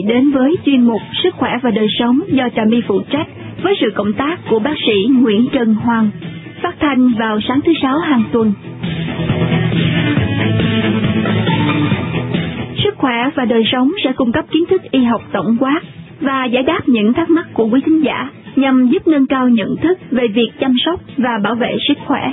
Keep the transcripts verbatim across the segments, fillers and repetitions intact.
đến với chuyên mục Sức khỏe và đời sống do Trà My phụ trách với sự cộng tác của bác sĩ Nguyễn Trần Hoàng, phát thanh vào sáng thứ Sáu hàng tuần. Sức khỏe và đời sống sẽ cung cấp kiến thức y học tổng quát và giải đáp những thắc mắc của quý thính giả nhằm giúp nâng cao nhận thức về việc chăm sóc và bảo vệ sức khỏe.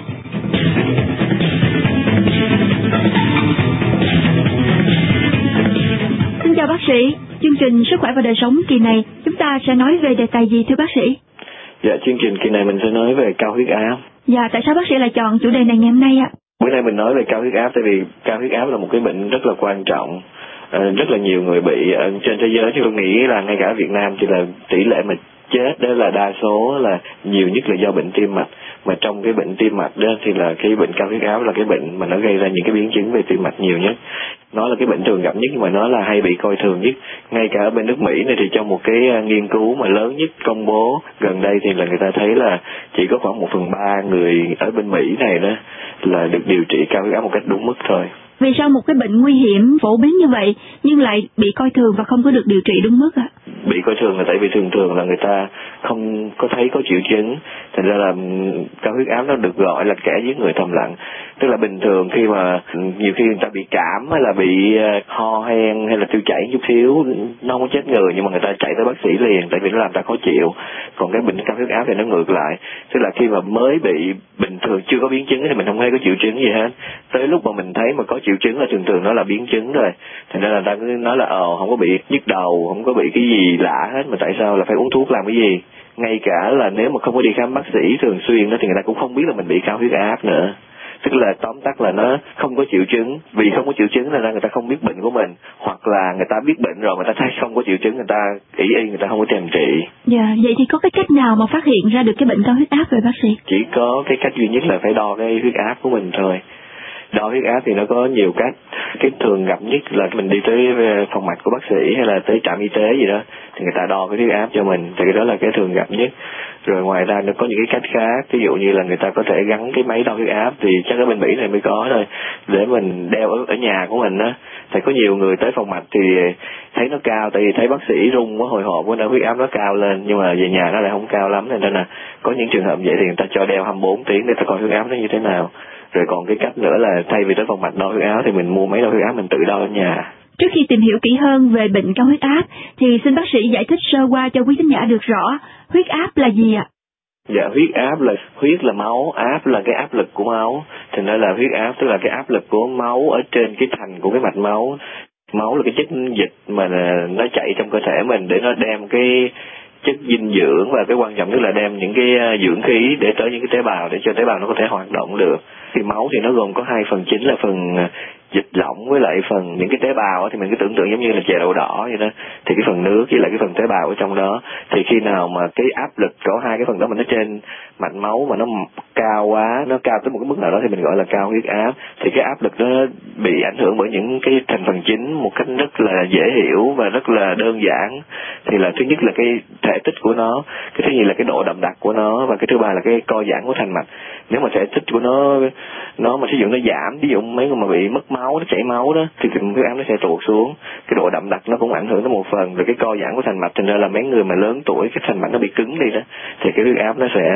Xin chào bác sĩ, chương trình Sức khỏe và đời sống kỳ này chúng ta sẽ nói về đề tài gì thưa bác sĩ? Dạ, chương trình kỳ này mình sẽ nói về cao huyết áp. Dạ, tại sao bác sĩ lại chọn chủ đề này ngày hôm nay ạ? Bữa nay mình nói về cao huyết áp tại vì cao huyết áp là một cái bệnh rất là quan trọng. À, rất là nhiều người bị ở trên thế giới, chứ tôi nghĩ là ngay cả ở Việt Nam thì là tỷ lệ mà chết đó là đa số là nhiều nhất là do bệnh tim mạch. Mà trong cái bệnh tim mạch đó thì là cái bệnh cao huyết áp là cái bệnh mà nó gây ra những cái biến chứng về tim mạch nhiều nhất. Nó là cái bệnh thường gặp nhất nhưng mà nó là hay bị coi thường nhất. Ngay cả ở bên nước Mỹ này thì trong một cái nghiên cứu mà lớn nhất công bố gần đây thì là người ta thấy là chỉ có khoảng một phần ba người ở bên Mỹ này đó là được điều trị cao huyết áp một cách đúng mức thôi. Vì sao một cái bệnh nguy hiểm phổ biến như vậy nhưng lại bị coi thường và không có được điều trị đúng mức ạ? Bị coi thường là tại vì thường thường là người ta không có thấy có triệu chứng, thành ra là cao huyết áp nó được gọi là kẻ giết người thầm lặng. Tức là bình thường khi mà nhiều khi người ta bị cảm hay là bị ho hen hay là tiêu chảy chút xíu nó không có chết người nhưng mà người ta chạy tới bác sĩ liền tại vì nó làm ta khó chịu. Còn cái bệnh cao huyết áp thì nó ngược lại, tức là khi mà mới bị bình thường chưa có biến chứng thì mình không thấy có triệu chứng gì hết, tới lúc mà mình thấy mà có triệu chứng là thường thường nó là biến chứng rồi, thành ra là ta cứ nói là ờ không có bị nhức đầu, không có bị cái gì lạ hết, mà tại sao là phải uống thuốc làm cái gì. Ngay cả là nếu mà không có đi khám bác sĩ thường xuyên đó thì người ta cũng không biết là mình bị cao huyết áp nữa. Tức là tóm tắt là nó không có triệu chứng, vì không có triệu chứng nên là người ta không biết bệnh của mình, hoặc là người ta biết bệnh rồi mà ta thấy không có triệu chứng người ta ỷ y người ta không có thèm trị. Dạ, vậy thì có cái cách nào mà phát hiện ra được cái bệnh cao huyết áp rồi bác sĩ? Chỉ có cái cách duy nhất là phải đo cái huyết áp của mình thôi. Đo huyết áp thì nó có nhiều cách. Cái thường gặp nhất là mình đi tới phòng mạch của bác sĩ hay là tới trạm y tế gì đó thì người ta đo cái huyết áp cho mình, thì cái đó là cái thường gặp nhất. Rồi ngoài ra nó có những cái cách khác, ví dụ như là người ta có thể gắn cái máy đo huyết áp, thì chắc ở bên Mỹ này mới có thôi, để mình đeo ở, ở nhà của mình á. Thì có nhiều người tới phòng mạch thì thấy nó cao, tại vì thấy bác sĩ rung quá hồi hộp quá, huyết áp nó cao lên, nhưng mà về nhà nó lại không cao lắm, nên là có những trường hợp vậy thì người ta cho đeo hai mươi bốn tiếng để ta coi huyết áp nó như thế nào. Rồi còn cái cách nữa là thay vì tới phòng mạch đo huyết áp thì mình mua máy đo huyết áp mình tự đo ở nhà. Trước khi tìm hiểu kỹ hơn về bệnh cao huyết áp thì xin bác sĩ giải thích sơ qua cho quý khán giả được rõ huyết áp là gì ạ? Dạ, huyết áp là huyết là máu, áp là cái áp lực của máu. Thì nó là huyết áp tức là cái áp lực của máu ở trên cái thành của cái mạch máu. Máu là cái chất dịch mà nó chạy trong cơ thể mình để nó đem cái chất dinh dưỡng và cái quan trọng nhất là đem những cái dưỡng khí để tới những cái tế bào để cho tế bào nó có thể hoạt động được. Thì máu thì nó gồm có hai phần chính là phần dịch lỏng với lại phần những cái tế bào thì mình cứ tưởng tượng giống như là chè đậu đỏ vậy đó. Thì cái phần nước với lại cái phần tế bào ở trong đó, thì khi nào mà cái áp lực của hai cái phần đó mà nó trên mạch máu mà nó cao quá, nó cao tới một cái mức nào đó thì mình gọi là cao huyết áp. Thì cái áp lực nó bị ảnh hưởng bởi những cái thành phần chính một cách rất là dễ hiểu và rất là đơn giản. Thì là thứ nhất là cái thể tích của nó, cái thứ nhì là cái độ đậm đặc của nó, và cái thứ ba là cái co giãn của thành mạch. Nếu mà thể tích của nó nó mà sử dụng nó giảm, ví dụ mấy người mà bị mất máu, nó chảy máu đó thì cái huyết áp nó sẽ tụt xuống. Cái độ đậm đặc nó cũng ảnh hưởng tới một phần, rồi cái co giãn của thành mạch, thành ra là mấy người mà lớn tuổi cái thành mạch nó bị cứng đi đó thì cái huyết áp nó sẽ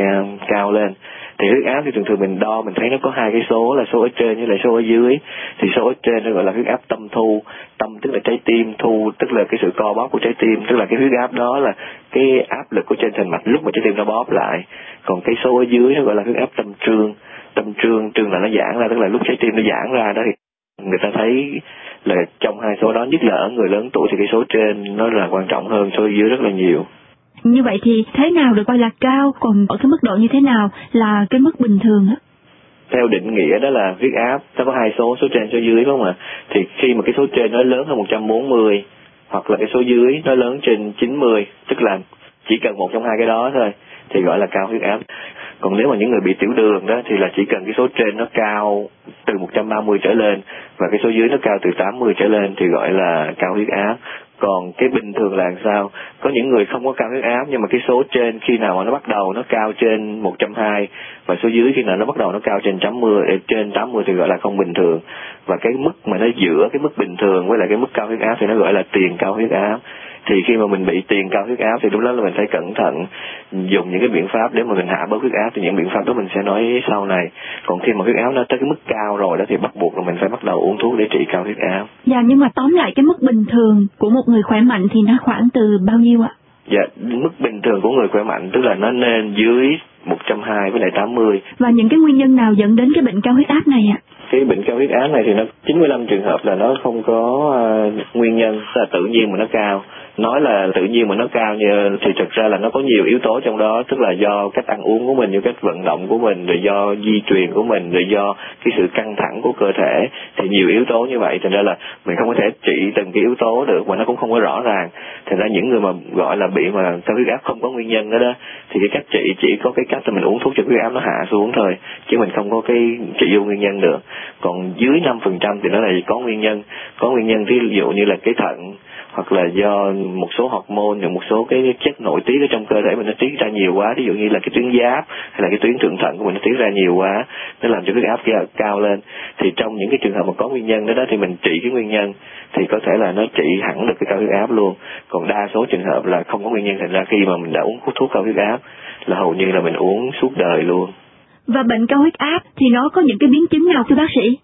cao lên. Thì huyết áp thì thường thường mình đo mình thấy nó có hai cái số là số ở trên với lại số ở dưới. Thì số ở trên nó gọi là huyết áp tâm thu, tâm tức là trái tim, thu tức là cái sự co bóp của trái tim, tức là cái huyết áp đó là cái áp lực của trên thành mạch lúc mà trái tim nó bóp lại. Còn cái số ở dưới nó gọi là huyết áp tâm trương, tâm trương trương là nó giãn ra, tức là lúc trái tim nó giãn ra đó thì người ta thấy là trong hai số đó, nhất là ở người lớn tuổi thì cái số trên nó là quan trọng hơn số ở dưới rất là nhiều. Như vậy thì thế nào được coi là cao, còn ở cái mức độ như thế nào là cái mức bình thường á? Theo định nghĩa đó là huyết áp nó có hai số, số trên số dưới đúng không ạ? Thì khi mà cái số trên nó lớn hơn một trăm bốn mươi hoặc là cái số dưới nó lớn trên chín mươi, tức là chỉ cần một trong hai cái đó thôi thì gọi là cao huyết áp. Còn nếu mà những người bị tiểu đường đó thì là chỉ cần cái số trên nó cao từ một trăm ba mươi trở lên và cái số dưới nó cao từ tám mươi trở lên thì gọi là cao huyết áp. Còn cái bình thường là sao? Có những người không có cao huyết áp nhưng mà cái số trên khi nào mà nó bắt đầu nó cao trên một trăm hai mươi và số dưới khi nào nó bắt đầu nó cao trên tám mươi, trên tám mươi thì gọi là không bình thường. Và cái mức mà nó giữa cái mức bình thường với lại cái mức cao huyết áp thì nó gọi là tiền cao huyết áp. Thì khi mà mình bị tiền cao huyết áp thì lúc đó là mình phải cẩn thận dùng những cái biện pháp để mà mình hạ bớt huyết áp, thì những biện pháp đó mình sẽ nói sau này. Còn khi mà huyết áp nó tới cái mức cao rồi đó thì bắt buộc là mình phải bắt đầu uống thuốc để trị cao huyết áp. Dạ, nhưng mà tóm lại cái mức bình thường của một người khỏe mạnh thì nó khoảng từ bao nhiêu ạ? Dạ, mức bình thường của người khỏe mạnh tức là nó nên dưới một trăm hai mươi với lại tám mươi. Và những cái nguyên nhân nào dẫn đến cái bệnh cao huyết áp này ạ? Cái bệnh cao huyết áp này thì nó chín mươi lăm trường hợp là nó không có uh, nguyên nhân, là tự nhiên mà nó cao. Nói là tự nhiên mà nó cao như thì thực ra là nó có nhiều yếu tố trong đó, tức là do cách ăn uống của mình, do cách vận động của mình, rồi do di truyền của mình, rồi do cái sự căng thẳng của cơ thể, thì nhiều yếu tố như vậy, thành ra là mình không có thể trị từng cái yếu tố được mà nó cũng không có rõ ràng. Thành ra những người mà gọi là bị mà cao huyết áp không có nguyên nhân đó đó thì cái cách trị chỉ có cái cách là mình uống thuốc cho huyết áp nó hạ xuống thôi, chứ mình không có cái trị vô nguyên nhân được. Còn dưới năm phần trăm thì nó là có nguyên nhân, có nguyên nhân ví dụ như là cái thận, hoặc là do một số hormone, hoặc một số cái chất nội tiết ở trong cơ thể mình nó tiết ra nhiều quá, ví dụ như là cái tuyến giáp hay là cái tuyến thượng thận của mình nó tiết ra nhiều quá, nó làm cho huyết áp cao lên. Thì trong những cái trường hợp mà có nguyên nhân đó, đó thì mình trị cái nguyên nhân thì có thể là nó trị hẳn được cái cao huyết áp luôn. Còn đa số trường hợp là không có nguyên nhân, thành ra khi mà mình đã uống thuốc cao huyết áp là hầu như là mình uống suốt đời luôn. Và bệnh cao huyết áp thì nó có những cái biến chứng nào thưa bác sĩ?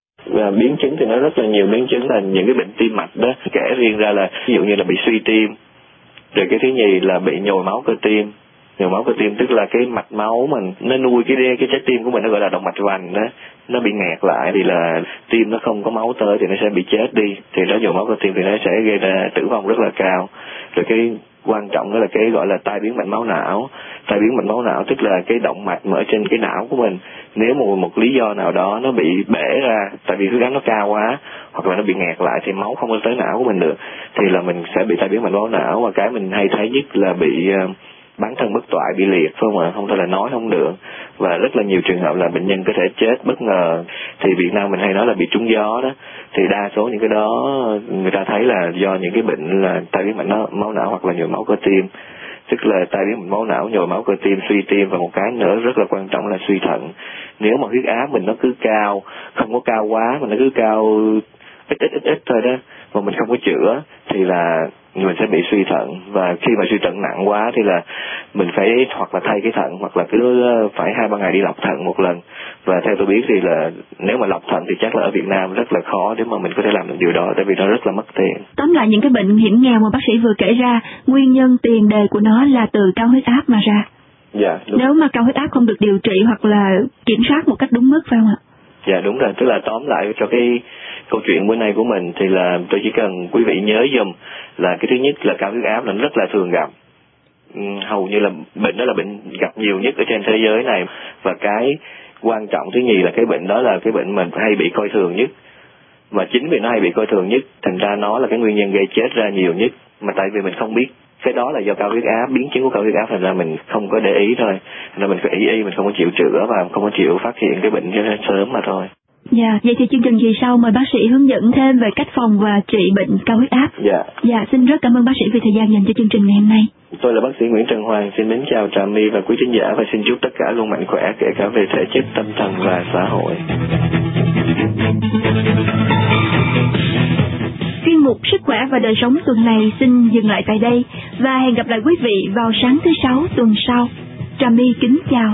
Và biến chứng thì nó rất là nhiều biến chứng, là những cái bệnh tim mạch đó, kể riêng ra là ví dụ như là bị suy tim, rồi cái thứ nhì là bị nhồi máu cơ tim. Nhồi máu cơ tim tức là cái mạch máu mình nó nuôi cái cái trái tim của mình, nó gọi là động mạch vành đó, nó bị nghẹt lại thì là tim nó không có máu tới thì nó sẽ bị chết đi, thì nó nhồi máu cơ tim thì nó sẽ gây ra tử vong rất là cao. Rồi cái quan trọng đó là cái gọi là tai biến mạch máu não. Tai biến mạch máu não tức là cái động mạch mà ở trên cái não của mình, nếu một một lý do nào đó nó bị bể ra, tại vì huyết áp nó cao quá, hoặc là nó bị nghẹt lại thì máu không có tới não của mình được, thì là mình sẽ bị tai biến mạch máu não. Và cái mình hay thấy nhất là bị uh, bán thân bất toại, bị liệt, phải không ạ? Không thể là nói không được. Và rất là nhiều trường hợp là bệnh nhân có thể chết bất ngờ. Thì Việt Nam mình hay nói là bị trúng gió đó. Thì đa số những cái đó người ta thấy là do những cái bệnh là tai biến mạch máu não hoặc là nhồi máu cơ tim. Tức là tai biến mạch máu não, nhồi máu cơ tim, suy tim, và một cái nữa rất là quan trọng là suy thận. Nếu mà huyết áp mình nó cứ cao, không có cao quá mà nó cứ cao ít ít ít ít thôi đó, mà mình không có chữa thì là mình sẽ bị suy thận. Và khi mà suy thận nặng quá thì là mình phải hoặc là thay cái thận, hoặc là cứ phải hai ba ngày đi lọc thận một lần. Và theo tôi biết thì là nếu mà lọc thận thì chắc là ở Việt Nam rất là khó để mà mình có thể làm được điều đó, tại vì nó rất là mất tiền. Tóm lại những cái bệnh hiểm nghèo mà bác sĩ vừa kể ra, nguyên nhân tiền đề của nó là từ cao huyết áp mà ra. Dạ, đúng. Nếu mà cao huyết áp không được điều trị hoặc là kiểm soát một cách đúng mức, phải không ạ? Dạ đúng rồi, tức là tóm lại cho cái câu chuyện bữa nay của mình thì là tôi chỉ cần quý vị nhớ dùm là cái thứ nhất là cao huyết áp là rất là thường gặp. Hầu như là bệnh đó là bệnh gặp nhiều nhất ở trên thế giới này. Và cái quan trọng thứ nhì là cái bệnh đó là cái bệnh mình hay bị coi thường nhất. Và chính vì nó hay bị coi thường nhất, thành ra nó là cái nguyên nhân gây chết ra nhiều nhất. Mà tại vì mình không biết cái đó là do cao huyết áp, biến chứng của cao huyết áp, thành ra mình không có để ý thôi. Thành ra mình phải ý y, mình không có chịu chữa và không có chịu phát hiện cái bệnh sớm mà thôi. Dạ, vậy thì chương trình kỳ sau mời bác sĩ hướng dẫn thêm về cách phòng và trị bệnh cao huyết áp. Dạ. Dạ, xin rất cảm ơn bác sĩ vì thời gian dành cho chương trình ngày hôm nay. Tôi là bác sĩ Nguyễn Trần Hoàng, xin mến chào Trà My và quý thính giả, và xin chúc tất cả luôn mạnh khỏe, kể cả về thể chất, tâm thần và xã hội. Chuyên mục Sức khỏe và đời sống tuần này xin dừng lại tại đây và hẹn gặp lại quý vị vào sáng thứ sáu tuần sau. Trà My kính chào.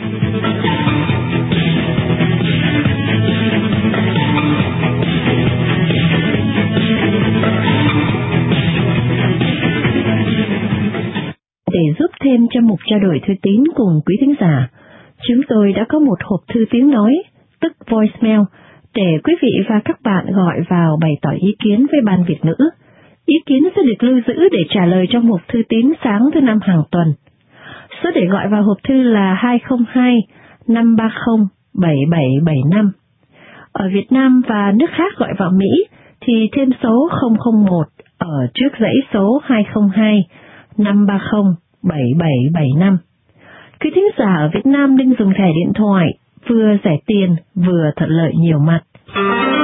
Để giúp thêm cho mục trao đổi thư tín cùng quý thính giả, chúng tôi đã có một hộp thư tiếng nói, tức voicemail, để quý vị và các bạn gọi vào bày tỏ ý kiến với Ban Việt ngữ. Ý kiến sẽ được lưu giữ để trả lời trong hộp thư tín sáng thứ năm hàng tuần. Số để gọi vào hộp thư là hai không hai năm ba không bảy bảy bảy năm. Ở Việt Nam và nước khác gọi vào Mỹ thì thêm số không không một ở trước dãy số hai không hai năm ba không bảy bảy bảy năm. Quý thính giả ở Việt Nam nên dùng thẻ điện thoại vừa rẻ tiền vừa thuận lợi nhiều mặt.